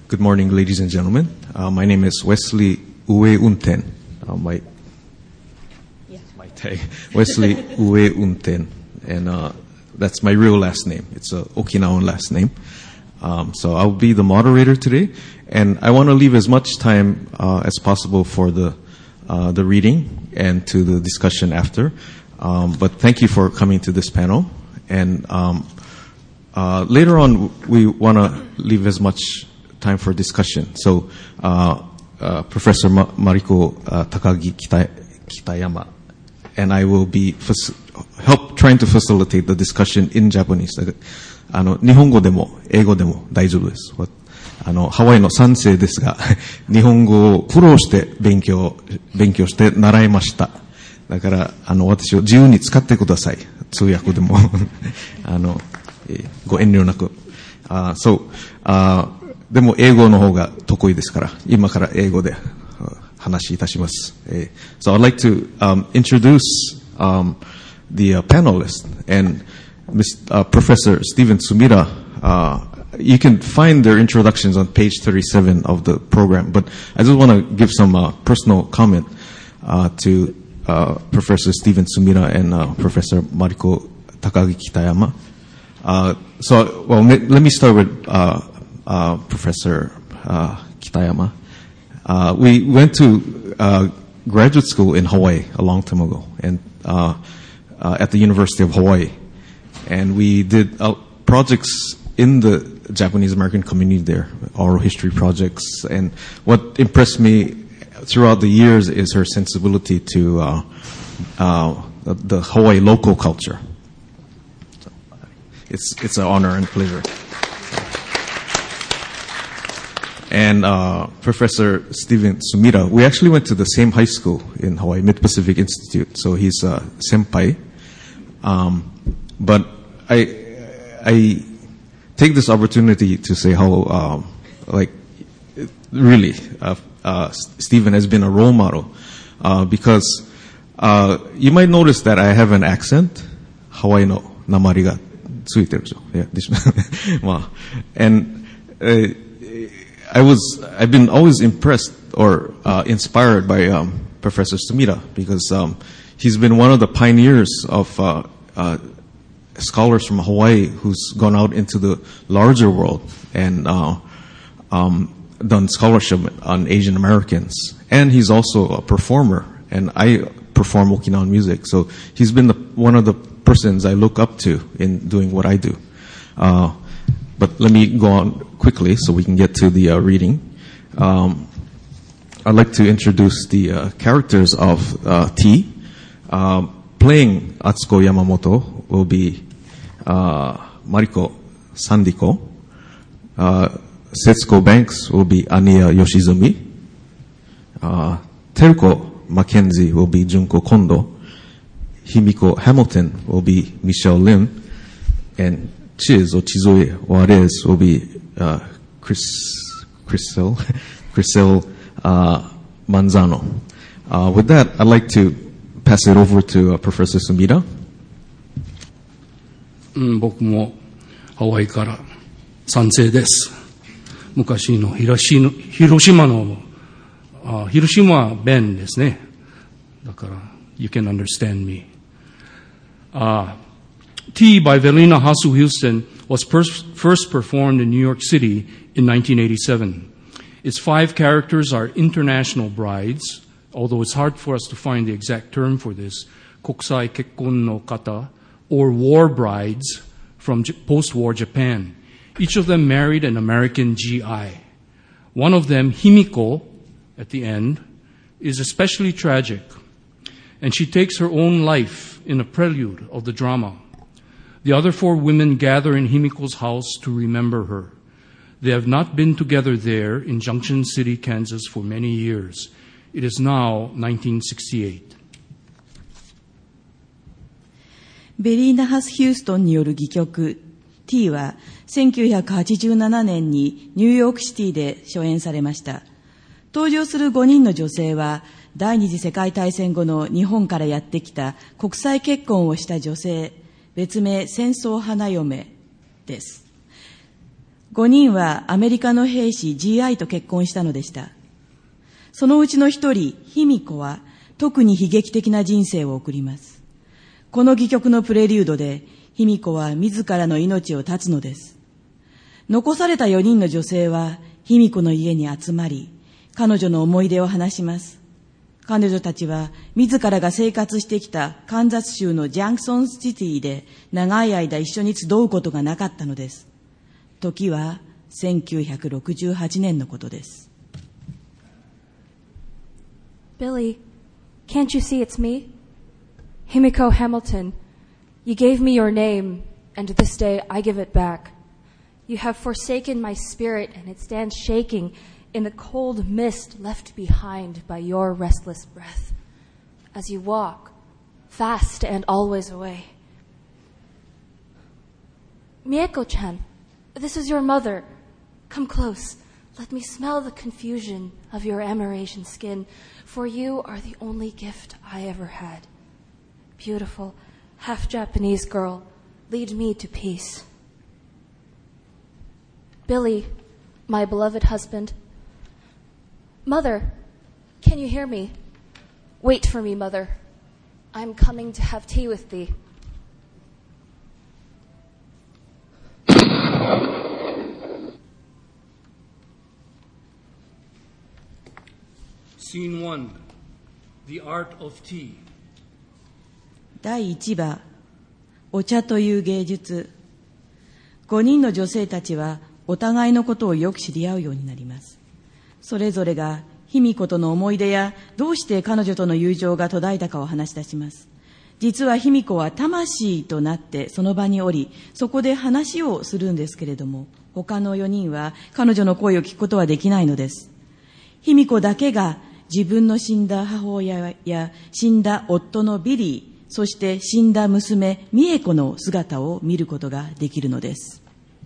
Good morning, ladies and gentlemen. My name is Wesley Uwe-Unten. My tag, Wesley Uwe-Unten, and that's my real last name. It's an Okinawan last name. So I'll be the moderator today, and I want to leave as much time as possible for the reading and to the discussion after. But thank you for coming to this panel. And later on, we want to leave as much time for discussion. So Professor Mariko Takagi Kitayama and I will be trying to facilitate the discussion in Japanese. 日本語でも英語でも大丈夫です。ハワイの3世ですが、日本語を苦労して勉強して習いました。だから、私を自由に使ってください。通訳でも。ご遠慮なく。でも英語の方が得意ですから、今から英語で話いたします。So I'd like to introduce the panelists and Professor Steven Sumida. You can find their introductions on page 37 of the program, but I just want to give some personal comment to Professor Steven Sumida and Professor Mariko Takagi Kitayama. Let me start with Professor Kitayama. We went to graduate school in Hawaii a long time ago, and at the University of Hawaii, and we did projects in the Japanese American community there, oral history projects. And what impressed me throughout the years is her sensibility to the Hawaii local culture. So it's an honor and pleasure. And Professor Steven Sumida, we actually went to the same high school in Hawaii, Mid-Pacific Institute. So he's a senpai. But I take this opportunity to say how, really, Steven has been a role model, because you might notice that I have an accent, Hawaii no namari ga tsuiteru jo. Yeah, and I've been always impressed or inspired by Professor Sumida, because he's been one of the pioneers of scholars from Hawaii who's gone out into the larger world and done scholarship on Asian Americans. And he's also a performer, and I perform Okinawan music. So he's been one of the persons I look up to in doing what I do. But let me go on quickly so we can get to the reading. I'd like to introduce the characters of T. Playing Atsuko Yamamoto will be Mariko Sandiko. Setsuko Banks will be Aniya Yoshizumi. Teruko Mackenzie will be Junko Kondo. Himiko Hamilton will be Michelle Lim. And Chiz or Chizue Juarez will be Crisel Manzano. With that, I'd like to pass it over to Professor Sumida. 僕もハワイから賛成です。昔の広島弁ですね。だから、you can understand me. Tea by Velina Hasu Houston was first performed in New York City in 1987. Its 5 characters are international brides, although it's hard for us to find the exact term for this, kokusai kekkon no kata, or war brides from post-war Japan. Each of them married an American GI. One of them, Himiko, at the end, is especially tragic, and she takes her own life in a prelude of the drama. The other 4 women gather in Himiko's house to remember her. They have not been together there in Junction City, Kansas for many years. It is now 1968. ベリーナ・ハス・ヒューストンによる戯曲 T は1987年にニューヨークシティで初演されました。登場する5人の女性は第二次世界大戦後の日本からやってきた国際結婚をした女性、別名戦争花嫁です。 5人はアメリカの兵士 GI と結婚したのでした。そのうちの一人、卑弥呼は特に悲劇的な人生を送ります。この戯曲のプレリュードで、卑弥呼は自らの命を絶つのです。残された4人の女性は卑弥呼の家に集まり、彼女の思い出を話します。彼女たちは自らが生活してきたカンザス州のジャンクソンシティで長い間一緒に集うことがなかったのです。時は1968年のことです。 Billy, can't you see it's me? Himiko Hamilton, you gave me your name, and this day I give it back. You have forsaken my spirit, and it stands shaking in the cold mist left behind by your restless breath, as you walk, fast and always away. Mieko-chan, this is your mother. Come close. Let me smell the confusion of your Amerasian skin, for you are the only gift I ever had. Beautiful, half-Japanese girl, lead me to peace. Billy, my beloved husband. Mother, can you hear me? Wait for me, Mother. I'm coming to have tea with thee. Scene 1. The Art of Tea. 第1話、お茶という芸術。5人の女性たちはお互いのことをよく知り合うようになります。それぞれが卑弥呼との思い出やどうして彼女との友情が途絶えたかを話し出します。実は卑弥呼は魂となってその場におり、そこで話をするんですけれども、他の4人は彼女の声を聞くことはできないのです。卑弥呼だけが自分の死んだ母親や死んだ夫のビリー、そして死んだ娘ミエコの姿を見ることができるのです。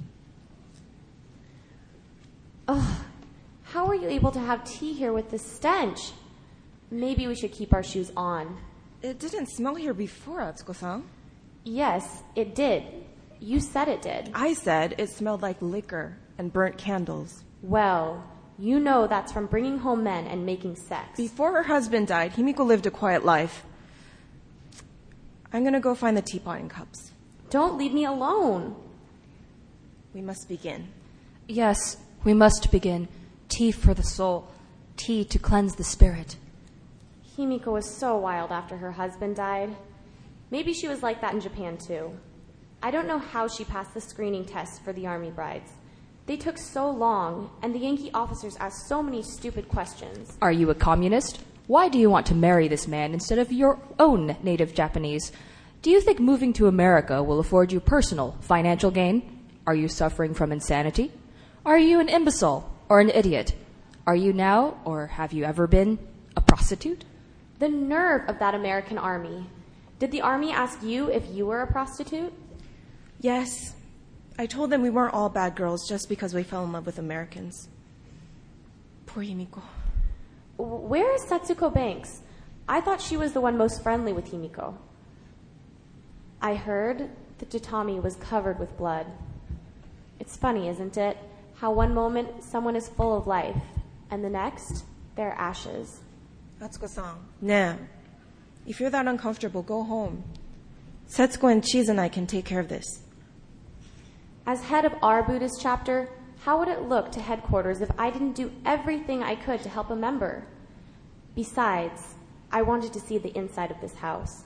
Oh, how are you able to have tea here with this stench? Maybe we should keep our shoes on. It didn't smell here before, Atsuko-san. Yes, it did. You said it did. I said it smelled like liquor and burnt candles. Well, you know that's from bringing home men and making sex. Before her husband died, Himiko lived a quiet life. I'm going to go find the teapot and cups. Don't leave me alone. We must begin. Yes, we must begin. Tea for the soul. Tea to cleanse the spirit. Himiko was so wild after her husband died. Maybe she was like that in Japan too. I don't know how she passed the screening test for the army brides. They took so long, and the Yankee officers asked so many stupid questions. Are you a communist? Why do you want to marry this man instead of your own native Japanese? Do you think moving to America will afford you personal, financial gain? Are you suffering from insanity? Are you an imbecile or an idiot? Are you now, or have you ever been, a prostitute? The nerve of that American army. Did the army ask you if you were a prostitute? Yes. I told them we weren't all bad girls just because we fell in love with Americans. Poor Himiko. Where is Setsuko Banks? I thought she was the one most friendly with Himiko. I heard that Jitami was covered with blood. It's funny, isn't it? How one moment someone is full of life, and the next, they're ashes. Atsuko-san. Nah. If you're that uncomfortable, go home. Setsuko and Cheese and I can take care of this. As head of our Buddhist chapter, how would it look to headquarters if I didn't do everything I could to help a member? Besides, I wanted to see the inside of this house.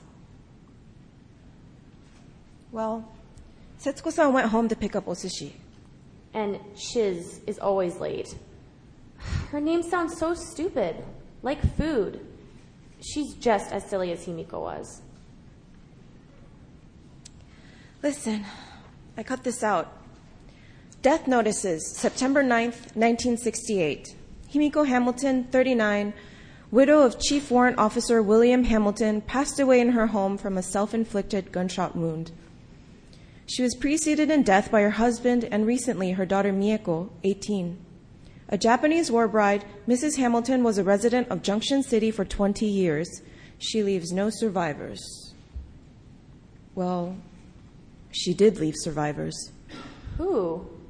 Well, Setsuko-san went home to pick up osushi. And Shiz is always late. Her name sounds so stupid, like food. She's just as silly as Himiko was. Listen, I cut this out. Death notices, September 9th, 1968. Himiko Hamilton, 39, widow of Chief Warrant Officer William Hamilton, passed away in her home from a self-inflicted gunshot wound. She was preceded in death by her husband and recently her daughter Mieko, 18. A Japanese war bride, Mrs. Hamilton was a resident of Junction City for 20 years. She leaves no survivors. Well, she did leave survivors. Who?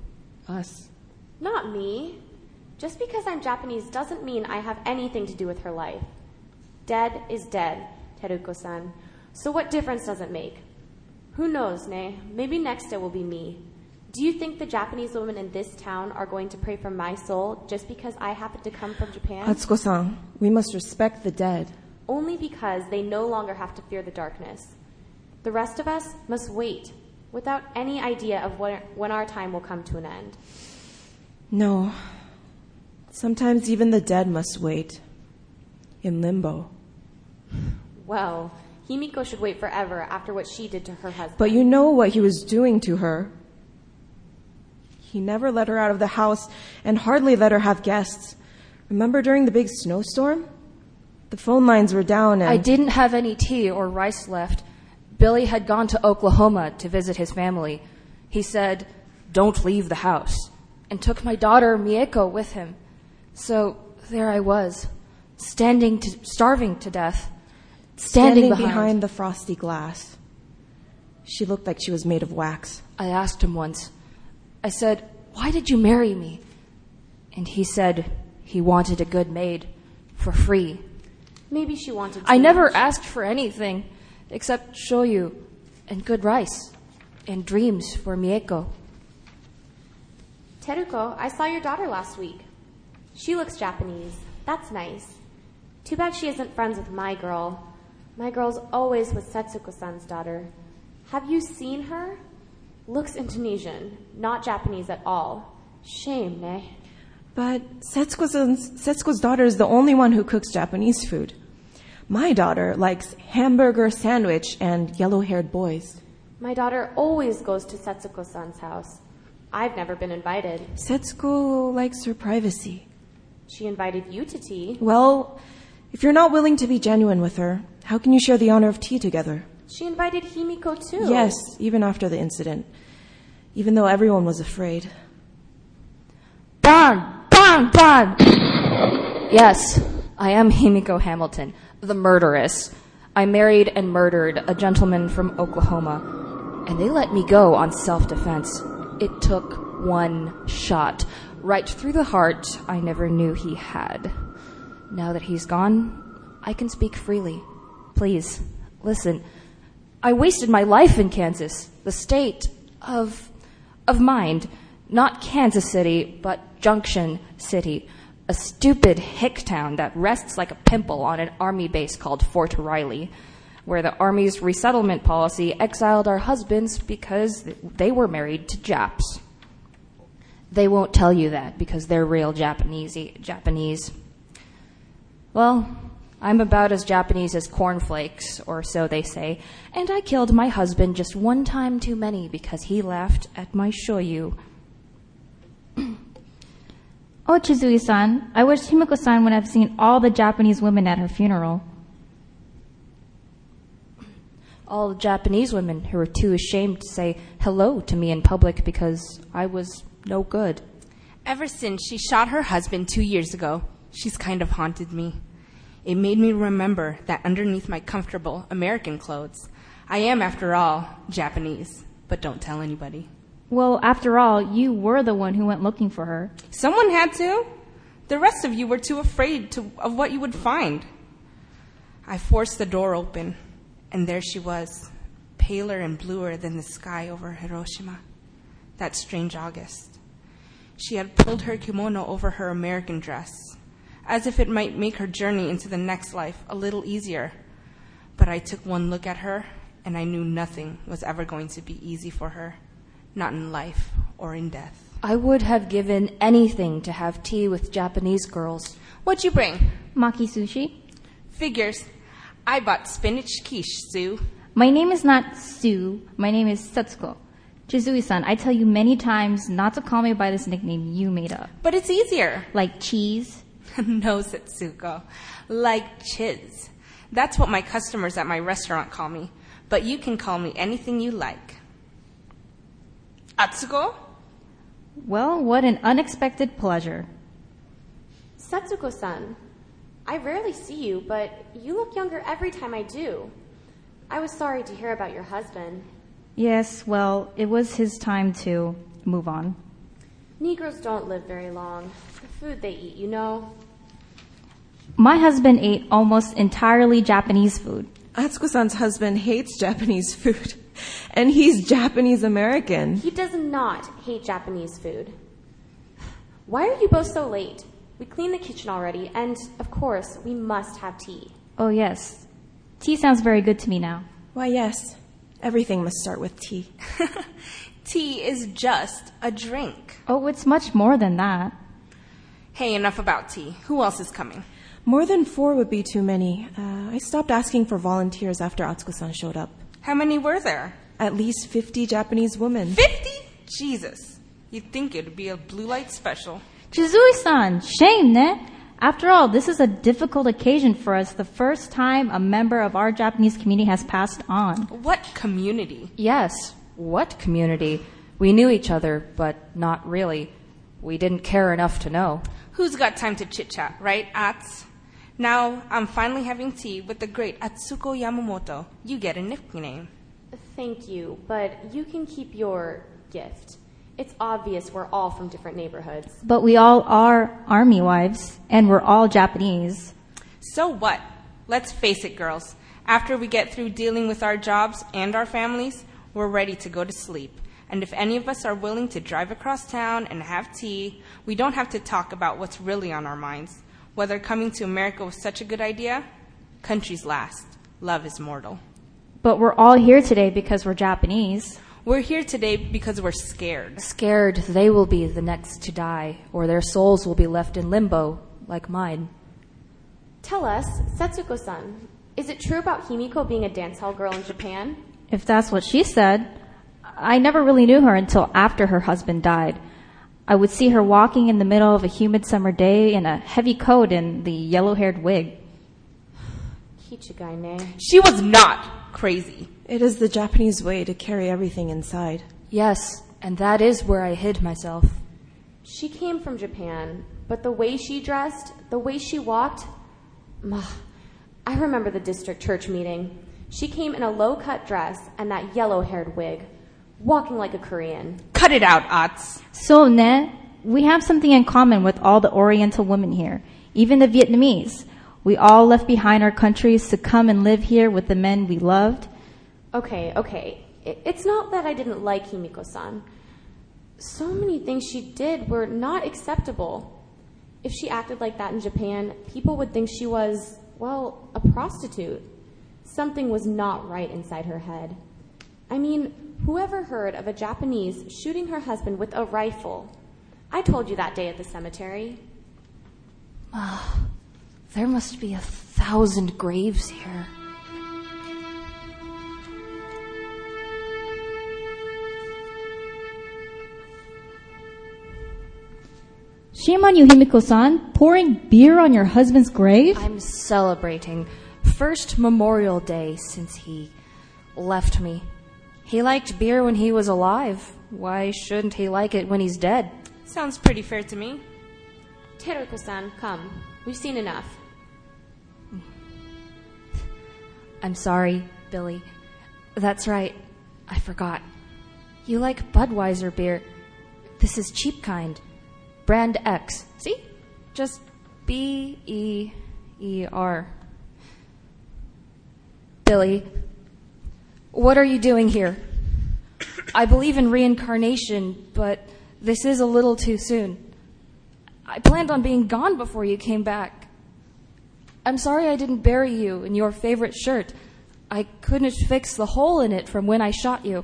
us. Not me. Just because I'm Japanese doesn't mean I have anything to do with her life. Dead is dead, Teruko-san. So what difference does it make? Who knows, ne? Maybe next it will be me. Do you think the Japanese women in this town are going to pray for my soul just because I happen to come from Japan? Atsuko-san, we must respect the dead. Only because they no longer have to fear the darkness. The rest of us must wait without any idea of when our time will come to an end. No. Sometimes even the dead must wait. In limbo. Well, Himiko should wait forever after what she did to her husband. But you know what he was doing to her. He never let her out of the house and hardly let her have guests. Remember during the big snowstorm? The phone lines were down and... I didn't have any tea or rice left. Billy had gone to Oklahoma to visit his family. He said, "Don't leave the house," and took my daughter Mieko with him. So there I was, starving to death, standing behind the frosty glass. She looked like she was made of wax. I asked him once. I said, "Why did you marry me?" And he said he wanted a good maid for free. Maybe she wanted I never much. asked for anything except shoyu and good rice and dreams for Mieko. Teruko, I saw your daughter last week. She looks Japanese. That's nice. Too bad she isn't friends with my girl. My girl's always with Setsuko-san's daughter. Have you seen her? Looks Indonesian, not Japanese at all. Shame, ne? But Setsuko's daughter is the only one who cooks Japanese food. My daughter likes hamburger sandwich and yellow-haired boys. My daughter always goes to Setsuko-san's house. I've never been invited. Setsuko likes her privacy. She invited you to tea. Well, if you're not willing to be genuine with her, how can you share the honor of tea together? She invited Himiko too. Yes, even after the incident. Even though everyone was afraid. Bang! Bang! Bang! Yes, I am Himiko Hamilton, the murderess. I married and murdered a gentleman from Oklahoma, and they let me go on self-defense. It took one shot, right through the heart I never knew he had. Now that he's gone, I can speak freely. Please, listen. I wasted my life in Kansas, the state of mind. Not Kansas City, but Junction City, a stupid hick town that rests like a pimple on an army base called Fort Riley, where the Army's resettlement policy exiled our husbands because they were married to Japs. They won't tell you that because they're real Japanese. Well, I'm about as Japanese as cornflakes, or so they say, and I killed my husband just one time too many because he laughed at my shoyu. Oh, Chizui-san, I wish Himiko-san would have seen all the Japanese women at her funeral. All the Japanese women who were too ashamed to say hello to me in public because I was no good. Ever since she shot her husband 2 years ago, she's kind of haunted me. It made me remember that underneath my comfortable American clothes, I am, after all, Japanese. But don't tell anybody. Well, after all, you were the one who went looking for her. Someone had to. The rest of you were too afraid of what you would find. I forced the door open, and there she was, paler and bluer than the sky over Hiroshima. That strange August. She had pulled her kimono over her American dress, as if it might make her journey into the next life a little easier. But I took one look at her, and I knew nothing was ever going to be easy for her. Not in life or in death. I would have given anything to have tea with Japanese girls. What'd you bring? Maki sushi. Figures. I bought spinach quiche, Sue. My name is not Sue. My name is Setsuko. Chizui-san, I tell you many times not to call me by this nickname you made up. But it's easier. Like cheese? No, Setsuko. Like Chiz. That's what my customers at my restaurant call me. But you can call me anything you like. Atsuko? Well, what an unexpected pleasure. Setsuko-san, I rarely see you, but you look younger every time I do. I was sorry to hear about your husband. Yes, well, it was his time to move on. Negroes don't live very long. The food they eat, you know. My husband ate almost entirely Japanese food. Atsuko-san's husband hates Japanese food, and he's Japanese American. He does not hate Japanese food. Why are you both so late? We cleaned the kitchen already, and, of course, we must have tea. Oh, yes. Tea sounds very good to me now. Why, yes. Everything must start with tea. Tea is just a drink. Oh, it's much more than that. Hey, enough about tea. Who else is coming? More than 4 would be too many. I stopped asking for volunteers after Atsuko-san showed up. How many were there? At least 50 Japanese women. 50? Jesus. You'd think it'd be a blue light special. Chizui-san, shame, ne? After all, this is a difficult occasion for us, the first time a member of our Japanese community has passed on. What community? Yes, what community? We knew each other, but not really. We didn't care enough to know. Who's got time to chit-chat, right, Ats? Now, I'm finally having tea with the great Atsuko Yamamoto. You get a nickname. Thank you, but you can keep your gift. It's obvious we're all from different neighborhoods. But we all are army wives, and we're all Japanese. So what? Let's face it, girls. After we get through dealing with our jobs and our families, we're ready to go to sleep. And if any of us are willing to drive across town and have tea, we don't have to talk about what's really on our minds. Whether coming to America was such a good idea? Countries last. Love is mortal. But we're all here today because we're Japanese. We're here today because we're scared. Scared they will be the next to die, or their souls will be left in limbo, like mine. Tell us, Setsuko-san, is it true about Himiko being a dance hall girl in Japan? If that's what she said. I never really knew her until after her husband died. I would see her walking in the middle of a humid summer day in a heavy coat and the yellow-haired wig. Kichigai ne. She was not crazy. It is the Japanese way to carry everything inside. Yes, and that is where I hid myself. She came from Japan, but the way she dressed, the way she walked... I remember the district church meeting. She came in a low-cut dress and that yellow-haired wig, walking like a Korean. Cut it out, Ats. So, ne, we have something in common with all the Oriental women here, even the Vietnamese. We all left behind our countries to come and live here with the men we loved. Okay. It's not that I didn't like Himiko-san. So many things she did were not acceptable. If she acted like that in Japan, people would think she was, well, a prostitute. Something was not right inside her head. I mean, whoever heard of a Japanese shooting her husband with a rifle? I told you that day at the cemetery. There must be 1,000 graves here. Shame on you, Himiko-san, pouring beer on your husband's grave? I'm celebrating. First Memorial Day since he left me. He liked beer when he was alive. Why shouldn't he like it when he's dead? Sounds pretty fair to me. Teruko-san, come. We've seen enough. I'm sorry, Billy. That's right. I forgot. You like Budweiser beer. This is cheap kind. Brand X. See? Just B-E-E-R. Billy, what are you doing here? I believe in reincarnation, but this is a little too soon. I planned on being gone before you came back. I'm sorry I didn't bury you in your favorite shirt. I couldn't fix the hole in it from when I shot you.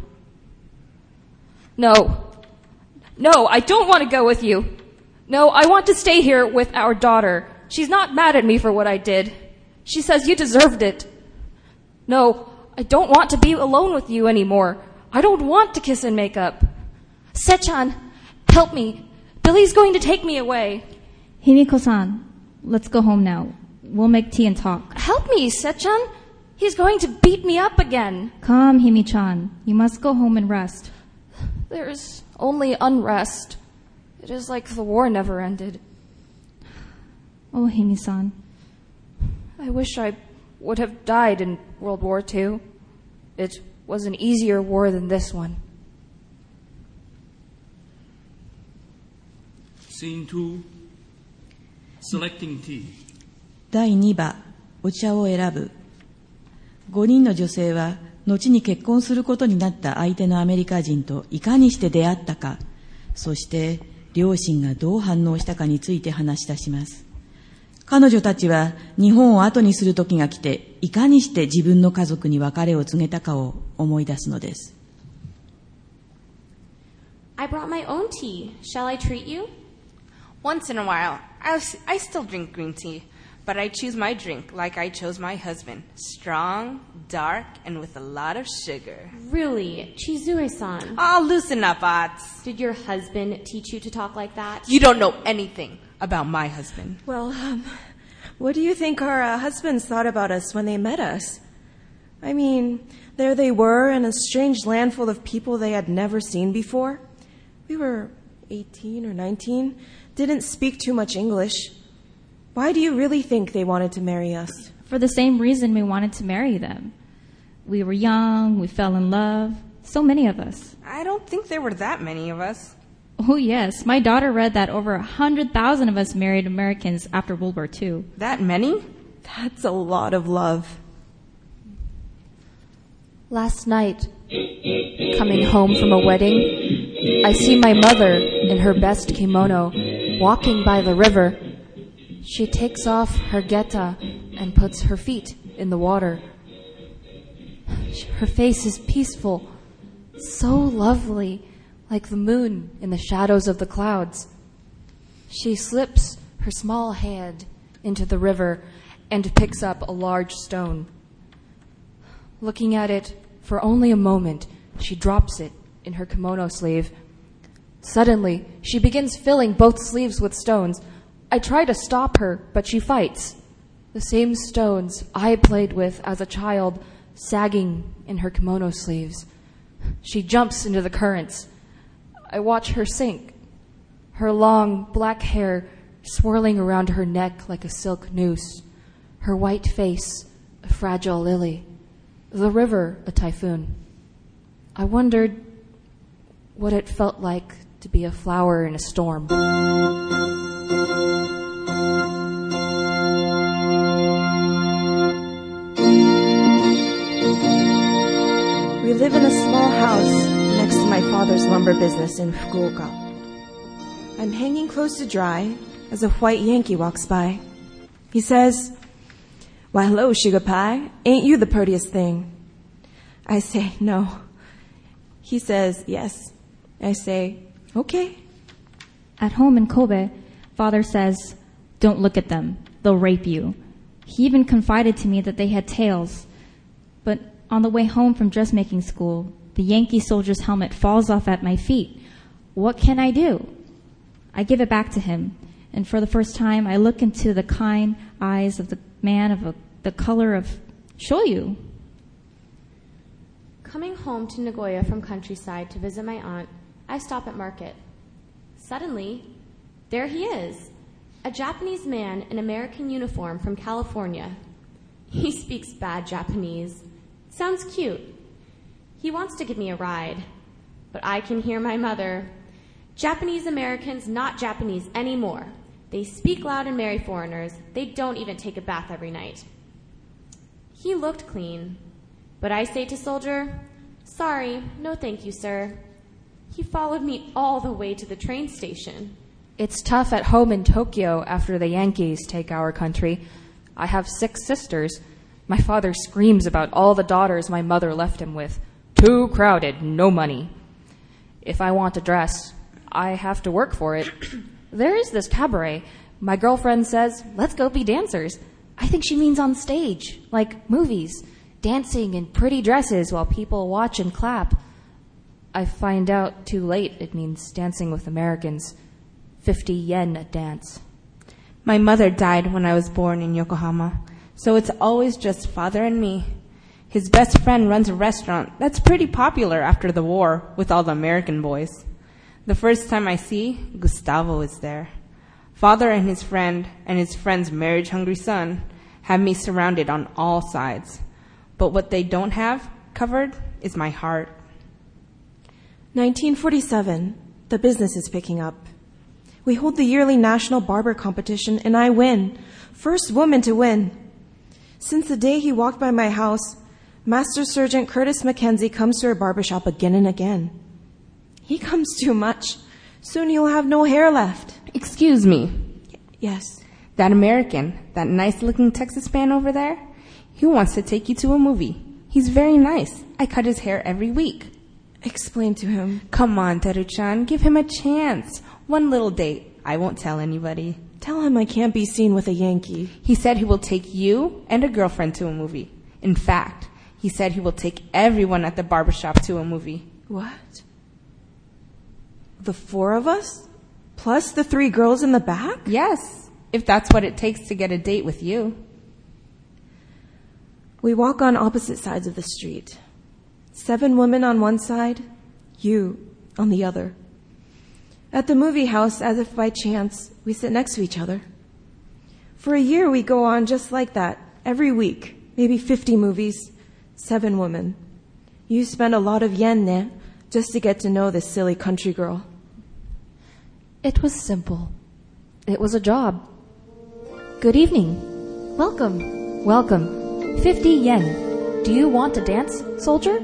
No, I don't want to go with you. No, I want to stay here with our daughter. She's not mad at me for what I did. She says you deserved it. No, I don't want to be alone with you anymore. I don't want to kiss and make up. Sechan, help me. Billy's going to take me away. Himiko-san, let's go home now. We'll make tea and talk. Help me, Sechan. He's going to beat me up again. Come, Himi-chan. You must go home and rest. There's only unrest. It is like the war never ended. Oh, Himi-san. I wish I would have died in World War II. It was an easier war than this one. Scene 2, Selecting Tea. 第2話、お茶を選ぶ。5人の女性は、後に結婚することになった相手のアメリカ人といかにして出会ったか、そして両親がどう反応したかについて話し出します。彼女たちは日本を後にする時が来て、いかにして自分の家族に別れを告げたかを思い出すのです。 I brought my own tea. Shall I treat you? Once in a while, I still drink green tea, but I choose my drink like I chose my husband. Strong, dark, and with a lot of sugar. Really? Chizue-san. Oh, loosen up, Otts. Did your husband teach you to talk like that? You don't know anything about my husband. Well, what do you think our husbands thought about us when they met us? I mean, there they were in a strange land full of people they had never seen before. We were 18 or 19, didn't speak too much English. Why do you really think they wanted to marry us? For the same reason we wanted to marry them. We were young, we fell in love, so many of us. I don't think there were that many of us. Oh yes, my daughter read that over 100,000 of us married Americans after World War II. That many? That's a lot of love. Last night, coming home from a wedding, I see my mother in her best kimono walking by the river. She takes off her geta and puts her feet in the water. Her face is peaceful, so lovely, like the moon in the shadows of the clouds. She slips her small hand into the river and picks up a large stone. Looking at it for only a moment, she drops it in her kimono sleeve. Suddenly, she begins filling both sleeves with stones. I try to stop her, but she fights. The same stones I played with as a child, sagging in her kimono sleeves. She jumps into the currents. I watch her sink, her long black hair swirling around her neck like a silk noose, her white face a fragile lily, the river a typhoon. I wondered what it felt like to be a flower in a storm. We live in a small house next to my father's lumber business in Fukuoka. I'm hanging close to dry as a white Yankee walks by. He says, "Why, hello, sugar pie. Ain't you the prettiest thing?" I say, "No." He says, "Yes." I say, "Okay." At home in Kobe, father says, "Don't look at them. They'll rape you." He even confided to me that they had tails. But on the way home from dressmaking school, the Yankee soldier's helmet falls off at my feet. What can I do? I give it back to him, and for the first time, I look into the kind eyes of the man of the color of shoyu. Coming home to Nagoya from countryside to visit my aunt, I stop at market. Suddenly, there he is, a Japanese man in American uniform from California. He speaks bad Japanese. Sounds cute. He wants to give me a ride, but I can hear my mother. "Japanese Americans not Japanese anymore. They speak loud and marry foreigners. They don't even take a bath every night." He looked clean, but I say to soldier, "Sorry, no thank you, sir." He followed me all the way to the train station. It's tough at home in Tokyo after the Yankees take our country. I have 6 sisters. My father screams about all the daughters my mother left him with. Too crowded, no money. If I want a dress, I have to work for it. There is this cabaret. My girlfriend says, "Let's go be dancers." I think she means on stage, like movies, dancing in pretty dresses while people watch and clap. I find out too late it means dancing with Americans. 50 yen a dance. My mother died when I was born in Yokohama, so it's always just father and me. His best friend runs a restaurant that's pretty popular after the war with all the American boys. The first time I see, Gustavo is there. Father and his friend's marriage-hungry son have me surrounded on all sides. But what they don't have covered is my heart. 1947, the business is picking up. We hold the yearly national barber competition, and I win. First woman to win. Since the day he walked by my house, Master Sergeant Curtis Mackenzie comes to our barbershop again and again. He comes too much. Soon he'll have no hair left. Excuse me. Yes. That American, that nice-looking Texas man over there, he wants to take you to a movie. He's very nice. I cut his hair every week. Explain to him. Come on, Teru-chan, give him a chance. One little date. I won't tell anybody. Tell him I can't be seen with a Yankee. He said he will take you and a girlfriend to a movie. In fact, he said he will take everyone at the barbershop to a movie. What? The 4 of us? Plus the 3 girls in the back? Yes, if that's what it takes to get a date with you. We walk on opposite sides of the street. 7 women on one side, you on the other. At the movie house, as if by chance, we sit next to each other. For a year, we go on just like that, every week, maybe 50 movies, 7 women. You spend a lot of yen, ne, just to get to know this silly country girl. It was simple. It was a job. Good evening. Welcome. Welcome. 50 yen. Do you want to dance, soldier?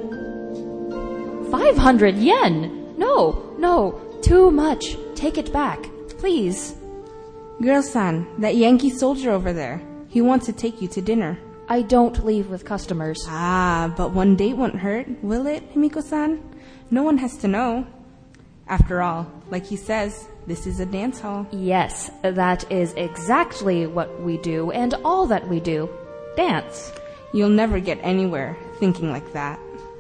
500 yen! No. Too much. Take it back. Please. Girl-san, that Yankee soldier over there, he wants to take you to dinner. I don't leave with customers. But one date won't hurt, will it, Himiko-san? No one has to know. After all, like he says, this is a dance hall. Yes, that is exactly what we do and all that we do. Dance. You'll never get anywhere thinking like that.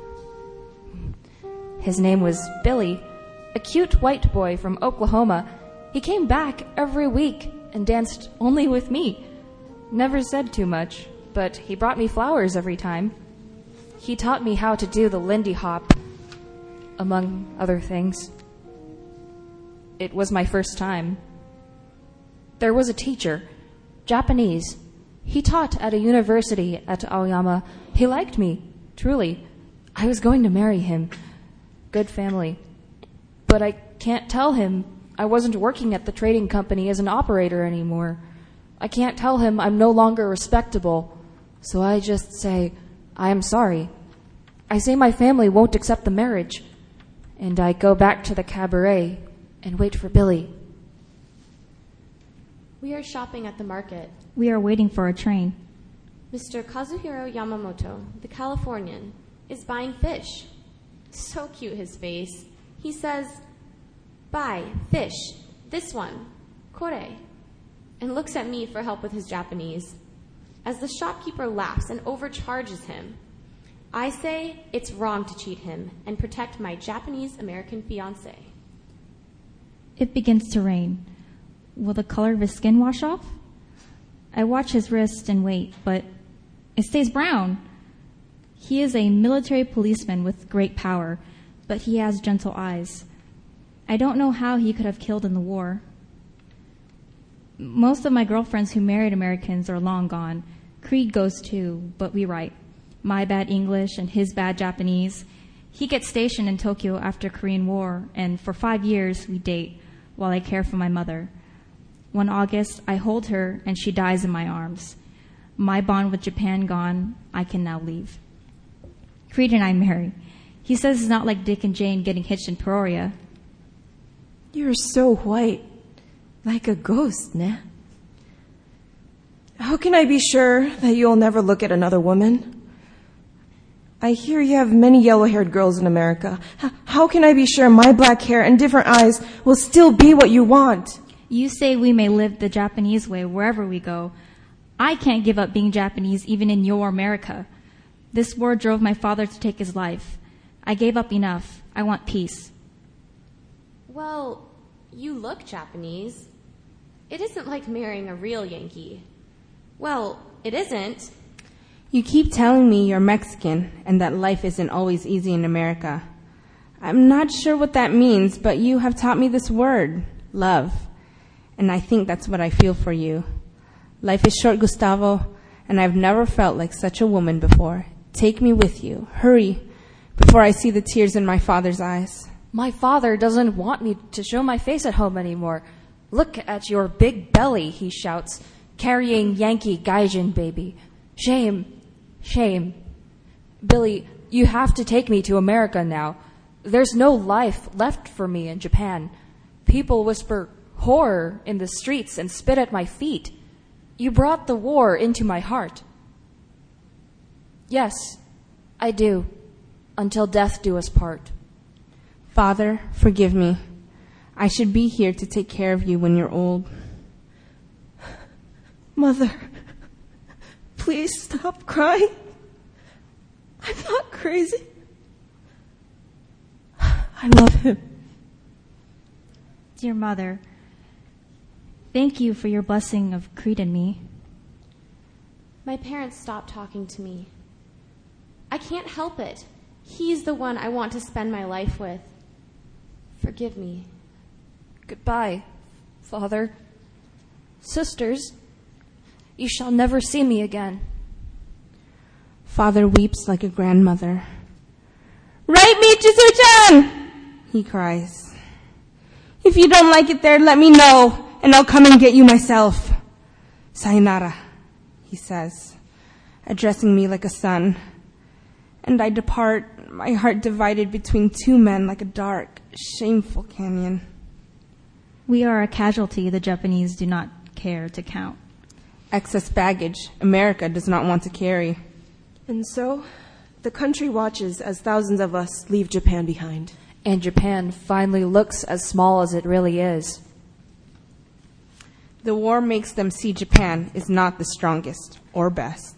His name was Billy, a cute white boy from Oklahoma. He came back every week and danced only with me. Never said too much, but he brought me flowers every time. He taught me how to do the Lindy Hop, among other things. It was my first time. There was a teacher, Japanese. He taught at a university at Aoyama. He liked me, truly. I was going to marry him. Good family. But I can't tell him I wasn't working at the trading company as an operator anymore. I can't tell him I'm no longer respectable. So I just say, I am sorry. I say my family won't accept the marriage. And I go back to the cabaret and wait for Billy. We are shopping at the market. We are waiting for a train. Mr. Kazuhiro Yamamoto, the Californian, is buying fish. So cute, his face. He says, "Buy fish, this one, kore," and looks at me for help with his Japanese. As the shopkeeper laughs and overcharges him, I say it's wrong to cheat him and protect my Japanese-American fiancé. It begins to rain. Will the color of his skin wash off? I watch his wrist and wait, but it stays brown. He is a military policeman with great power, but he has gentle eyes. I don't know how he could have killed in the war. Most of my girlfriends who married Americans are long gone. Creed goes too, but we write. My bad English and his bad Japanese. He gets stationed in Tokyo after Korean War, and for 5 years we date while I care for my mother. One August, I hold her, and she dies in my arms. My bond with Japan gone, I can now leave. Creed and I marry. He says it's not like Dick and Jane getting hitched in Peoria. You're so white, like a ghost, ne? How can I be sure that you'll never look at another woman? I hear you have many yellow-haired girls in America. How can I be sure my black hair and different eyes will still be what you want? You say we may live the Japanese way wherever we go. I can't give up being Japanese even in your America. This war drove my father to take his life. I gave up enough. I want peace. Well, you look Japanese. It isn't like marrying a real Yankee. Well, it isn't. You keep telling me you're Mexican and that life isn't always easy in America. I'm not sure what that means, but you have taught me this word, love. And I think that's what I feel for you. Life is short, Gustavo, and I've never felt like such a woman before. Take me with you. Hurry, before I see the tears in my father's eyes. My father doesn't want me to show my face at home anymore. Look at your big belly, he shouts, carrying Yankee Gaijin baby. Shame, shame. Billy, you have to take me to America now. There's no life left for me in Japan. People whisper horror in the streets and spit at my feet. You brought the war into my heart. Yes, I do, until death do us part. Father, forgive me. I should be here to take care of you when you're old. Mother, please stop crying. I'm not crazy. I love him. Dear Mother, thank you for your blessing of Creed and me. My parents stopped talking to me. I can't help it. He's the one I want to spend my life with. Forgive me. Goodbye, Father. Sisters, you shall never see me again. Father weeps like a grandmother. Write me, Chizuru-chan! He cries. If you don't like it there, let me know, and I'll come and get you myself. Sayonara, he says, addressing me like a son. And I depart, my heart divided between two men like a dark, shameful canyon. We are a casualty the Japanese do not care to count. Excess baggage America does not want to carry. And so, the country watches as thousands of us leave Japan behind. And Japan finally looks as small as it really is. The war makes them see Japan is not the strongest or best.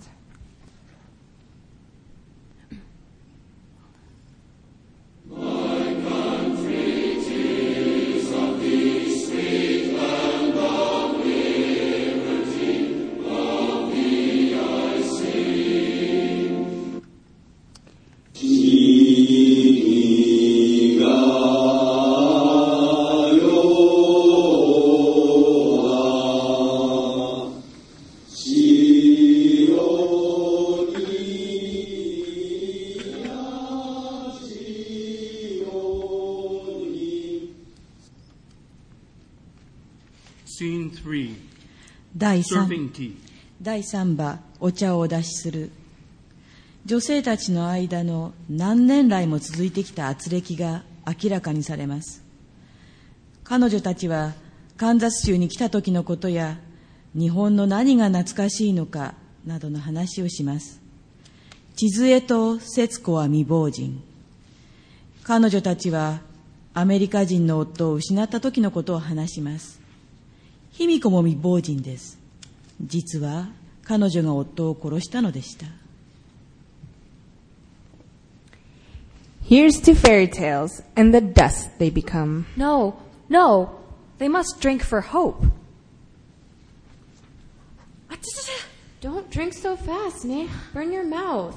Scene 3. 第 Serving tea. 3場、お茶をお出しする。女性たちの間の何年来も続いてきた圧力が明らかにされます。彼女たちはカンザス州に来た時のことや日本の何が懐かしいのかなどの話をします。千鶴と節子は未亡人。彼女たちはアメリカ人の夫を失った時のことを話します。卑弥呼も未亡人です。実は彼女が夫を殺したのでした。 Here's to fairy tales and the dust they become. No, no, they must drink for hope. Don't drink so fast, Nick. Burn your mouth.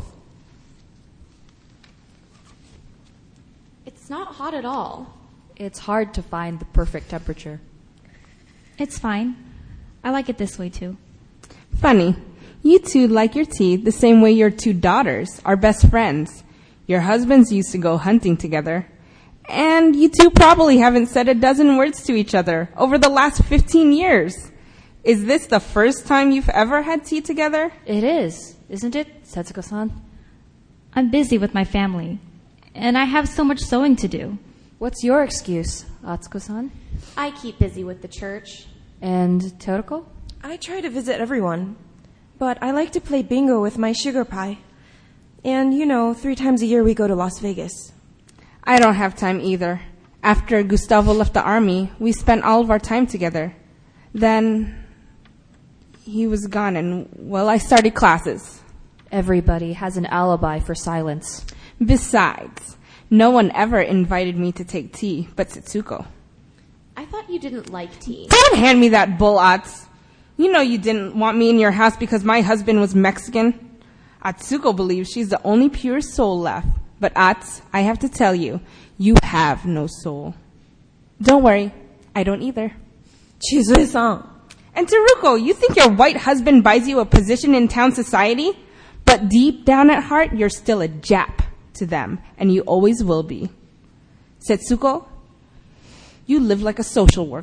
It's not hot at all. It's hard to find the perfect temperature. It's fine. I like it this way too. Funny, you two like your tea the same way your two daughters are best friends. Your husbands used to go hunting together. And you two probably haven't said a dozen words to each other over the last 15 years. Is this the first time you've ever had tea together? It is, isn't it, Setsuko-san? I'm busy with my family, and I have so much sewing to do. What's your excuse, Atsuko-san? I keep busy with the church. And Teruko? I try to visit everyone, but I like to play bingo with my sugar pie. And, 3 times a year we go to Las Vegas. I don't have time either. After Gustavo left the army, we spent all of our time together. Then he was gone and, I started classes. Everybody has an alibi for silence. Besides, no one ever invited me to take tea but Setsuko. I thought you didn't like tea. Don't hand me that bull, Ats. You know you didn't want me in your house because my husband was Mexican. Atsuko believes she's the only pure soul left. But Ats, I have to tell you, you have no soul. Don't worry, I don't either. Chizuru-san. And Teruko, you think your white husband buys you a position in town society? But deep down at heart, you're still a Jap to them, and you always will be. Setsuko, you live like a social worker.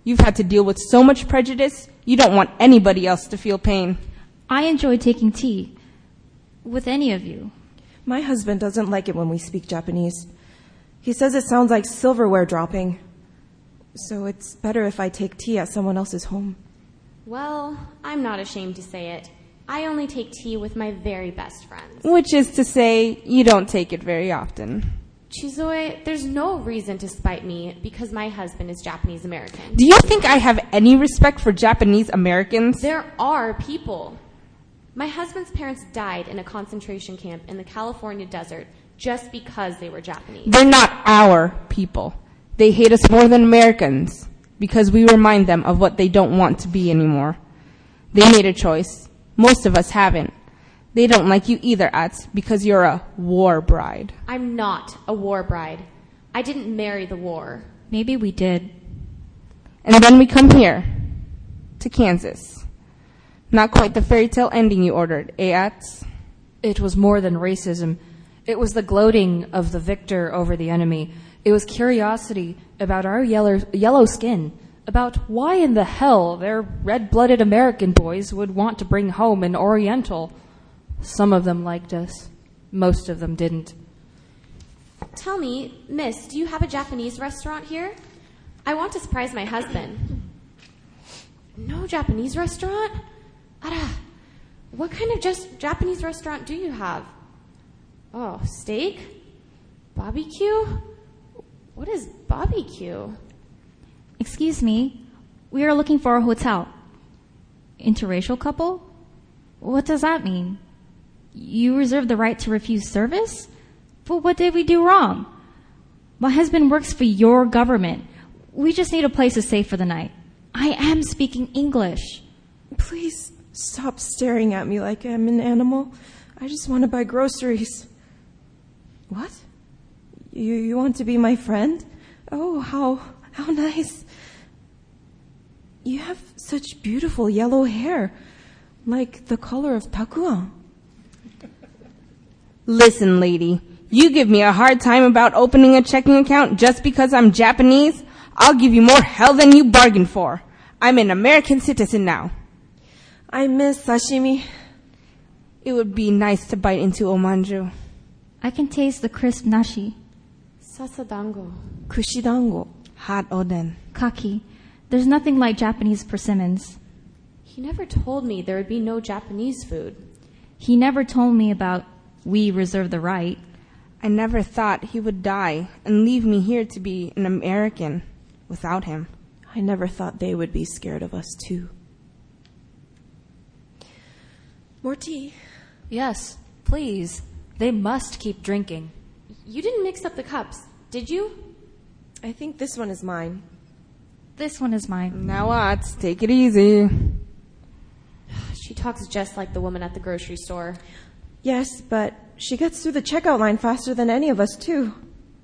You've had to deal with so much prejudice, you don't want anybody else to feel pain. I enjoy taking tea with any of you. My husband doesn't like it when we speak Japanese. He says it sounds like silverware dropping. So it's better if I take tea at someone else's home. Well, I'm not ashamed to say it. I only take tea with my very best friends. Which is to say, you don't take it very often. Chizue, there's no reason to spite me because my husband is Japanese American. Do you think I have any respect for Japanese Americans? There are people. My husband's parents died in a concentration camp in the California desert just because they were Japanese. They're not our people. They hate us more than Americans because we remind them of what they don't want to be anymore. They made a choice. Most of us haven't. They don't like you either, Ats, because you're a war bride. I'm not a war bride. I didn't marry the war. Maybe we did. And then we come here, to Kansas. Not quite the fairy tale ending you ordered, eh, Ats? It was more than racism. It was the gloating of the victor over the enemy. It was curiosity about our yellow skin, about why in the hell their red-blooded American boys would want to bring home an Oriental. Some of them liked us. Most of them didn't. Tell me, miss, do you have a Japanese restaurant here? I want to surprise my husband. No Japanese restaurant? Ara, what kind of Japanese restaurant do you have? Oh, steak? Barbecue? What is barbecue? Excuse me, we are looking for a hotel. Interracial couple? What does that mean? You reserve the right to refuse service? But what did we do wrong? My husband works for your government. We just need a place to stay for the night. I am speaking English. Please stop staring at me like I'm an animal. I just want to buy groceries. What? You want to be my friend? Oh, how nice. You have such beautiful yellow hair, like the color of takuan. Listen, lady, you give me a hard time about opening a checking account just because I'm Japanese? I'll give you more hell than you bargained for. I'm an American citizen now. I miss sashimi. It would be nice to bite into omanju. I can taste the crisp nashi. Sasadango. Kushidango. Hot oden. Kaki. There's nothing like Japanese persimmons. He never told me there would be no Japanese food. He never told me about we reserve the right. I never thought he would die and leave me here to be an American without him. I never thought they would be scared of us, too. More tea? Yes, please. They must keep drinking. You didn't mix up the cups, did you? I think this one is mine. This one is mine. Now what? Take it easy. She talks just like the woman at the grocery store. Yes, but she gets through the checkout line faster than any of us, too.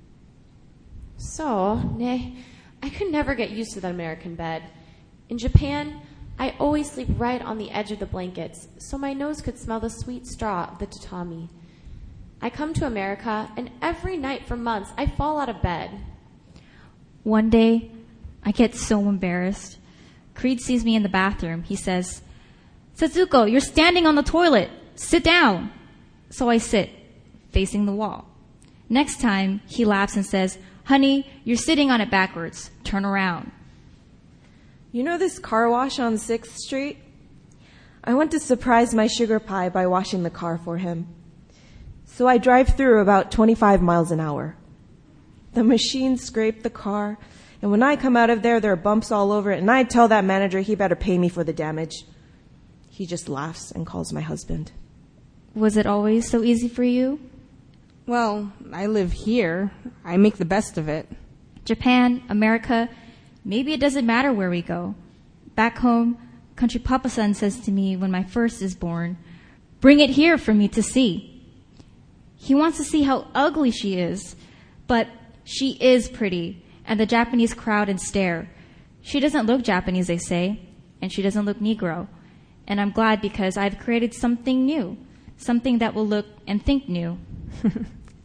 So, I could never get used to that American bed. In Japan, I always sleep right on the edge of the blankets, so my nose could smell the sweet straw of the tatami. I come to America, and every night for months, I fall out of bed. One day, I get so embarrassed. Creed sees me in the bathroom. He says, "Satsuko, you're standing on the toilet. Sit down." So I sit, facing the wall. Next time, he laughs and says, "Honey, you're sitting on it backwards. Turn around." You know this car wash on 6th Street? I went to surprise my sugar pie by washing the car for him. So I drive through about 25 miles an hour. The machine scraped the car, and when I come out of there, there are bumps all over it, and I tell that manager he better pay me for the damage. He just laughs and calls my husband. Was it always so easy for you? Well, I live here. I make the best of it. Japan, America, maybe it doesn't matter where we go. Back home, Country Papa-san says to me when my first is born, "Bring it here for me to see." He wants to see how ugly she is, but she is pretty, and the Japanese crowd and stare. She doesn't look Japanese, they say, and she doesn't look Negro. And I'm glad because I've created something new, something that will look and think new.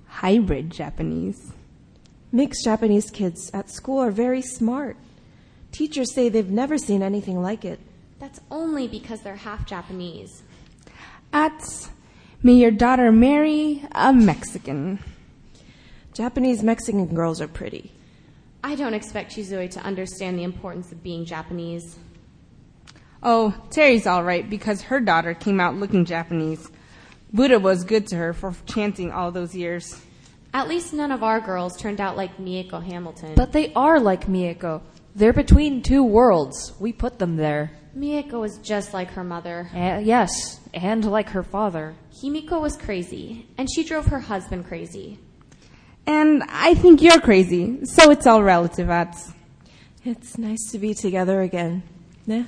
Hybrid Japanese. Mixed Japanese kids at school are very smart. Teachers say they've never seen anything like it. That's only because they're half Japanese. May your daughter marry a Mexican. Japanese Mexican girls are pretty. I don't expect Chizue to understand the importance of being Japanese. Oh, Terry's all right because her daughter came out looking Japanese. Buddha was good to her for chanting all those years. At least none of our girls turned out like Mieko Hamilton. But they are like Mieko. They're between two worlds. We put them there. Mieko is just like her mother. Yes, and like her father. Himiko was crazy, and she drove her husband crazy. And I think you're crazy, so it's all relative, Ats. It's nice to be together again. Ne?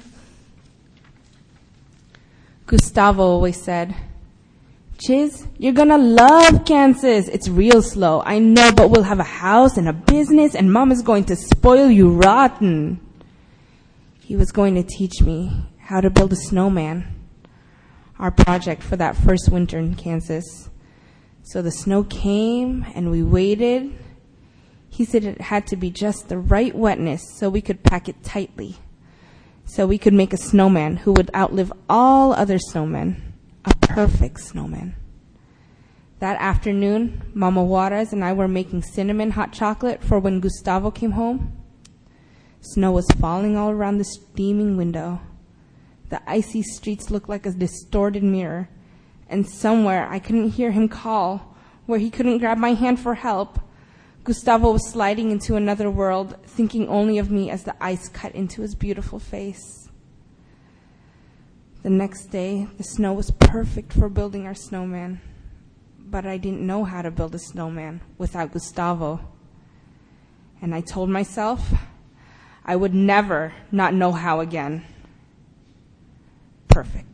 Gustavo always said, Chiz, you're gonna love Kansas. It's real slow, I know, but we'll have a house and a business, and Mama's going to spoil you rotten. He was going to teach me how to build a snowman, our project for that first winter in Kansas. So the snow came, and we waited. He said it had to be just the right wetness so we could pack it tightly, so we could make a snowman who would outlive all other snowmen, a perfect snowman. That afternoon, Mama Juarez and I were making cinnamon hot chocolate for when Gustavo came home. Snow was falling all around the steaming window. The icy streets looked like a distorted mirror. And somewhere I couldn't hear him call, where he couldn't grab my hand for help. Gustavo was sliding into another world, thinking only of me as the ice cut into his beautiful face. The next day, the snow was perfect for building our snowman. But I didn't know how to build a snowman without Gustavo. And I told myself I would never not know how again. Perfect.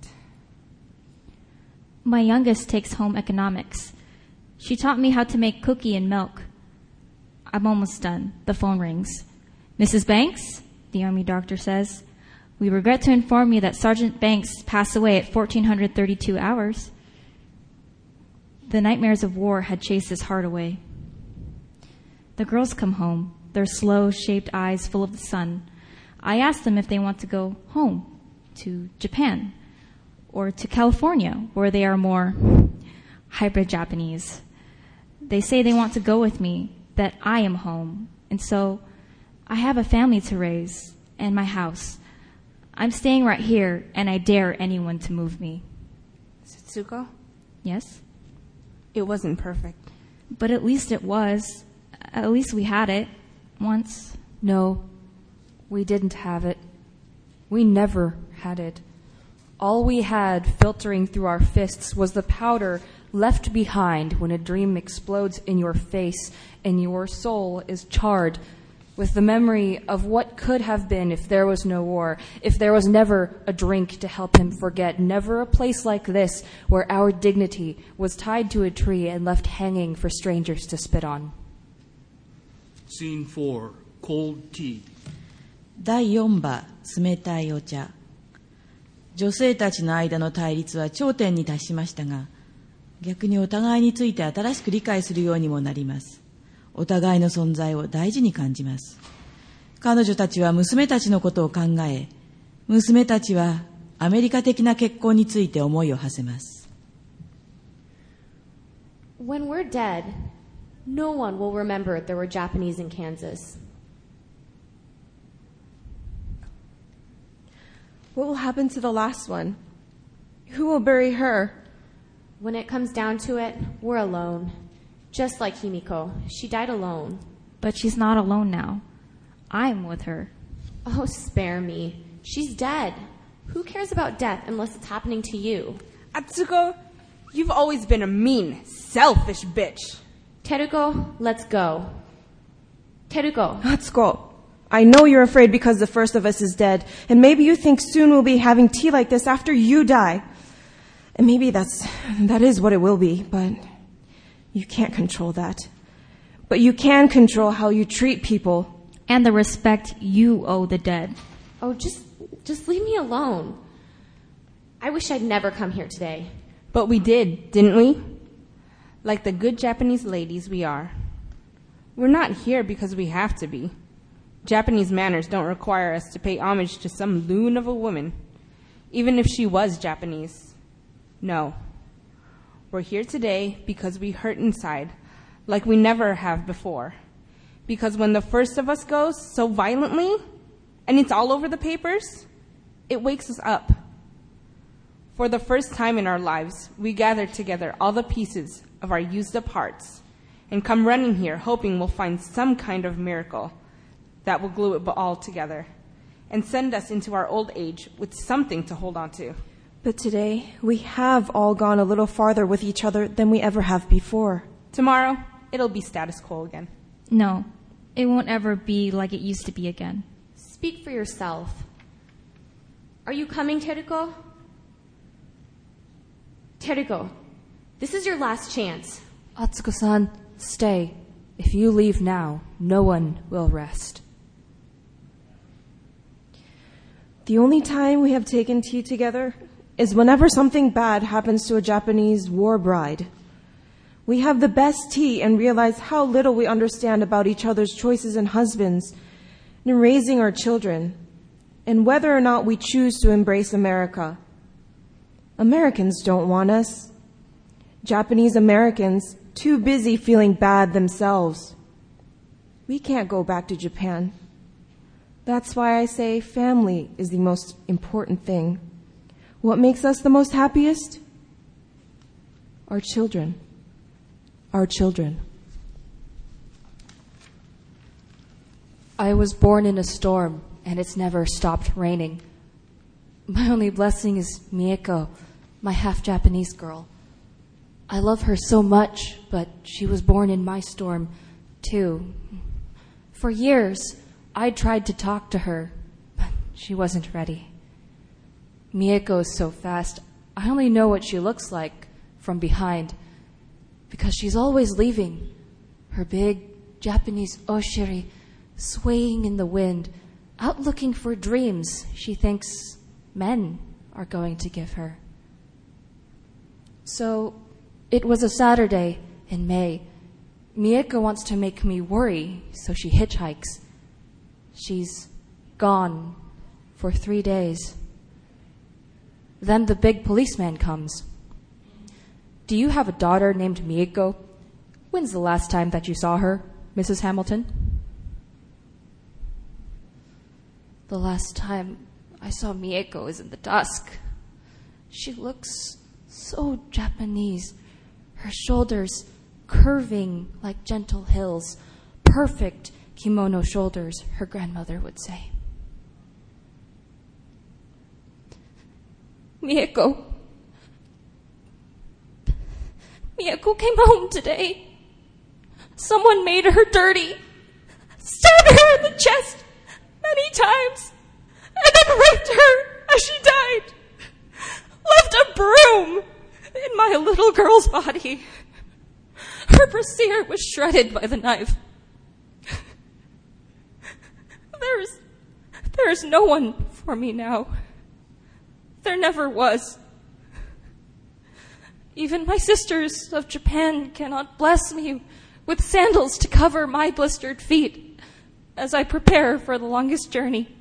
My youngest takes home economics. She taught me how to make cookie and milk. I'm almost done. The phone rings. Mrs. Banks, the army doctor says, we regret to inform you that Sergeant Banks passed away at 1432 hours. The nightmares of war had chased his heart away. The girls come home, their slow-shaped eyes full of the sun. I ask them if they want to go home, to Japan, or to California, where they are more hybrid Japanese. They say they want to go with me, that I am home, and so I have a family to raise, and my house. I'm staying right here, and I dare anyone to move me. Setsuko? Yes? It wasn't perfect. But at least it was. At least we had it. Once. No, we didn't have it. We never had it. All we had filtering through our fists was the powder left behind when a dream explodes in your face and your soul is charred with the memory of what could have been if there was no war, if there was never a drink to help him forget, never a place like this where our dignity was tied to a tree and left hanging for strangers to spit on. Scene 4, Cold Tea. 第4話、冷たいお茶。女性たちの間の対立は頂点に達しましたが、逆にお互いについて新しく理解するようにもなります。お互いの存在を大事に感じます。彼女たちは娘たちのことを考え、娘たちはアメリカ的な結婚について思いを馳せます。 When we're dead, no one will remember there were Japanese in Kansas. What will happen to the last one? Who will bury her? When it comes down to it, we're alone. Just like Himiko. She died alone. But she's not alone now. I'm with her. Oh, spare me. She's dead. Who cares about death unless it's happening to you? Atsuko, you've always been a mean, selfish bitch. Teruko, let's go. Teruko. Atsuko, I know you're afraid because the first of us is dead, and maybe you think soon we'll be having tea like this after you die. And maybe that is what it will be, but you can't control that. But you can control how you treat people. And the respect you owe the dead. Oh, just leave me alone. I wish I'd never come here today. But we did, didn't we? Like the good Japanese ladies we are. We're not here because we have to be. Japanese manners don't require us to pay homage to some loon of a woman, even if she was Japanese. No. We're here today because we hurt inside, like we never have before. Because when the first of us goes so violently, and it's all over the papers, it wakes us up. For the first time in our lives, we gather together all the pieces of our used-up hearts and come running here hoping we'll find some kind of miracle that will glue it all together and send us into our old age with something to hold on to. But today, we have all gone a little farther with each other than we ever have before. Tomorrow, it'll be status quo again. No, it won't ever be like it used to be again. Speak for yourself. Are you coming, Teruko? Teruko, this is your last chance. Atsuko-san, stay. If you leave now, no one will rest. The only time we have taken tea together is whenever something bad happens to a Japanese war bride. We have the best tea and realize how little we understand about each other's choices and husbands in raising our children, and whether or not we choose to embrace America. Americans don't want us. Japanese Americans, too busy feeling bad themselves. We can't go back to Japan. That's why I say family is the most important thing. What makes us the most happiest? Our children. Our children. I was born in a storm, and it's never stopped raining. My only blessing is Mieko, my half-Japanese girl. I love her so much, but she was born in my storm, too. For years, I tried to talk to her, but she wasn't ready. Mieko is so fast, I only know what she looks like from behind, because she's always leaving, her big Japanese oshiri swaying in the wind, out looking for dreams she thinks men are going to give her. So, it was a Saturday in May. Mieko wants to make me worry, so she hitchhikes. She's gone for 3 days. Then the big policeman comes. Do you have a daughter named Mieko? When's the last time that you saw her, Mrs. Hamilton? The last time I saw Mieko is in the dusk. She looks so Japanese. Her shoulders curving like gentle hills. Perfect kimono shoulders, her grandmother would say. Mieko came home today. Someone made her dirty, stabbed her in the chest many times, and then raped her as she died. Left a broom in my little girl's body. Her brassiere was shredded by the knife. There's no one for me now. There never was. Even my sisters of Japan cannot bless me with sandals to cover my blistered feet as I prepare for the longest journey.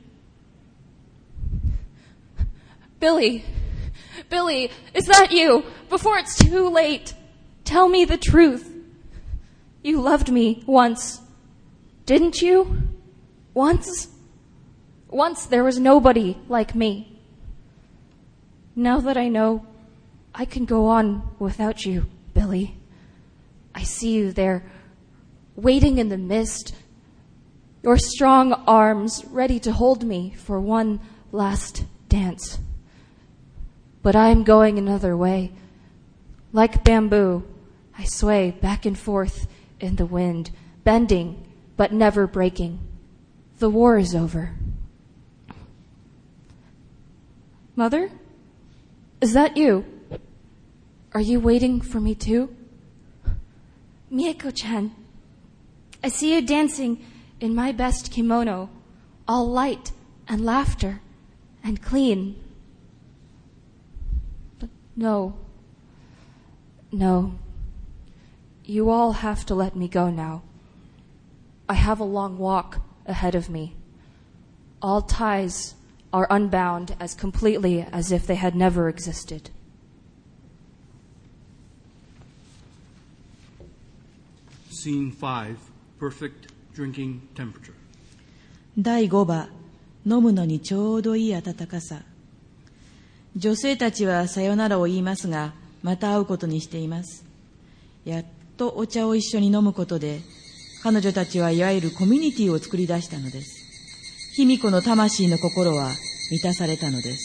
Billy, is that you? Before it's too late, tell me the truth. You loved me once, didn't you? Once there was nobody like me. Now that I know, I can go on without you, Billy. I see you there, waiting in the mist, your strong arms ready to hold me for one last dance. But I am going another way. Like bamboo, I sway back and forth in the wind, bending but never breaking. The war is over. Mother? Is that you? Are you waiting for me too? Mieko-chan, I see you dancing in my best kimono, all light and laughter and clean. But no, you all have to let me go now. I have a long walk ahead of me. All ties are unbound as completely as if they had never existed. Scene 5, perfect drinking temperature. 第5話、飲むのにちょうどいい暖かさ。女性たちはさよならを言いますが、また会うことにしています。やっとお茶を一緒に飲むことで、彼女たちはいわゆるコミュニティを作り出したのです。卑弥呼の魂の心は満たされたのです。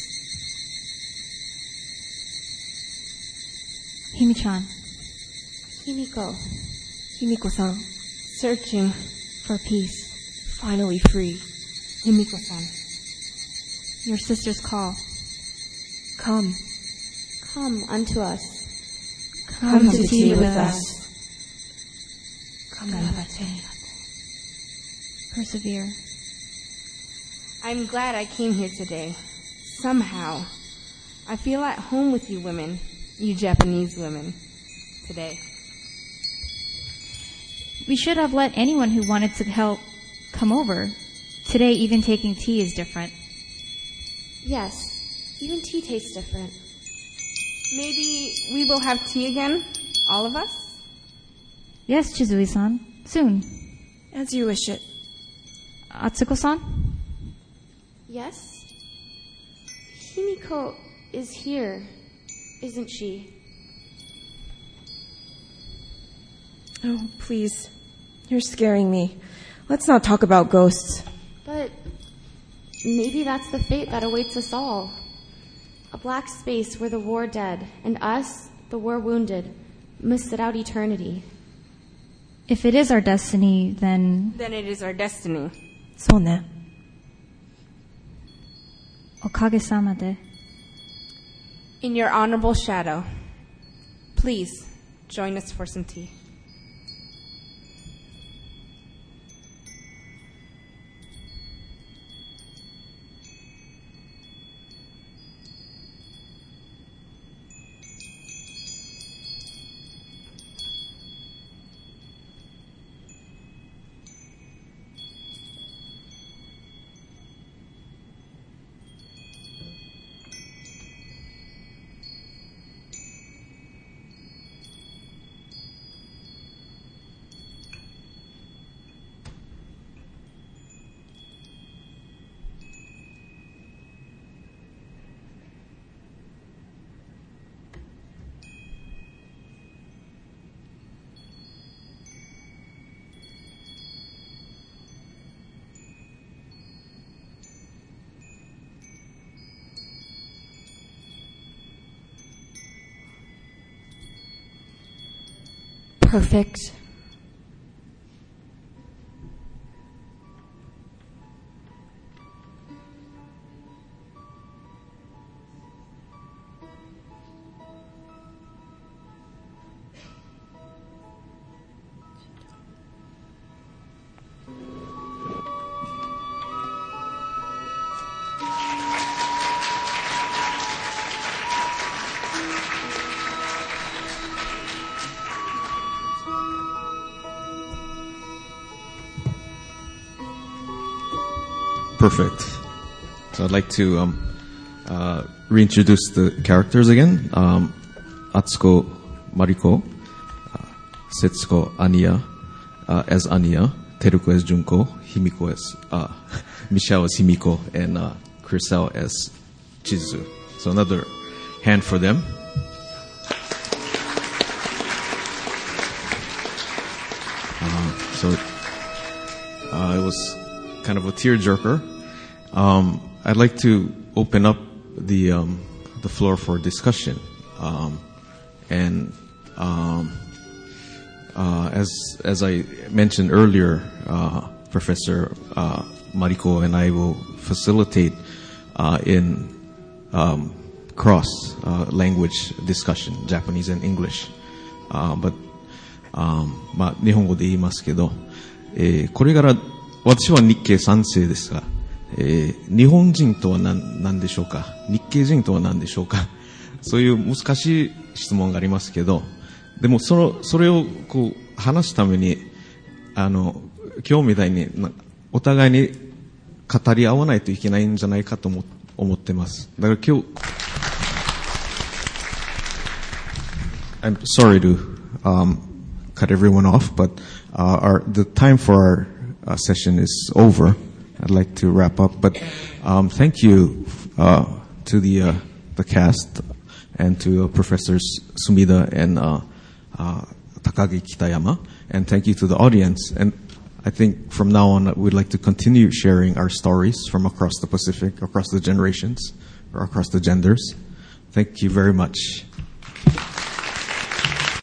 Himi-chan. Himiko. Himiko-san, searching for peace. Finally free. Himiko-san. Your sister's call. Come. Come unto us. Come to tea with us. Come. Persevere. I'm glad I came here today. Somehow. I feel at home with you women, you Japanese women, today. We should have let anyone who wanted to help come over. Today, even taking tea is different. Yes, even tea tastes different. Maybe we will have tea again, all of us? Yes, Chizui-san. Soon. As you wish it. Atsuko-san? Yes? Himiko is here, isn't she? Oh, please. You're scaring me. Let's not talk about ghosts. But maybe that's the fate that awaits us all. A black space where the war dead, and us, the war wounded, must sit out eternity. If it is our destiny, then... Then it is our destiny. そうね。 Okage-sama de. In your honorable shadow. Please, join us for some tea. Perfect. Perfect. So I'd like to reintroduce the characters again. Atsuko Mariko, Setsuko Anya as Anya, Teruko as Junko, Himiko as Michelle as Himiko, and Chriselle as Chizu. So another hand for them. It was kind of a tearjerker. I'd like to open up the floor for discussion, as I mentioned earlier, Professor Mariko and I will facilitate in cross language discussion, Japanese and English. But 日本語で言いますけど、これから私は日系3世ですが、日本人とは何でしょうか、日系人とは何でしょうか、そういう難しい質問がありますけど、でもそれをこう話すために今日みたいにお互いに語り合わないといけないんじゃないかと思ってます。だから今日、I'm sorry to cut everyone off, but the time for our session is over. I'd like to wrap up, but thank you to the cast and to Professors Sumida and Takagi Kitayama, and thank you to the audience. And I think from now on we'd like to continue sharing our stories from across the Pacific, across the generations, or across the genders. Thank you very much.